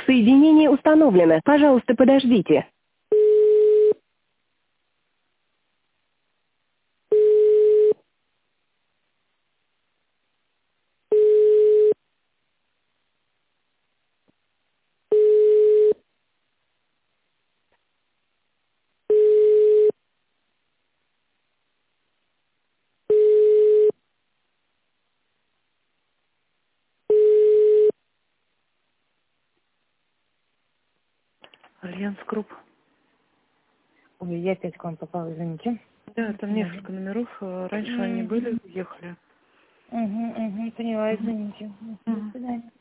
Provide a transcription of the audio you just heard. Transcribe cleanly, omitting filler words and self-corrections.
Соединение установлено. Пожалуйста, подождите. Альянс Групп. Ой, я опять к вам попала, извините. Да, там несколько номеров. Раньше они были, уехали. Поняла, извините. До свидания.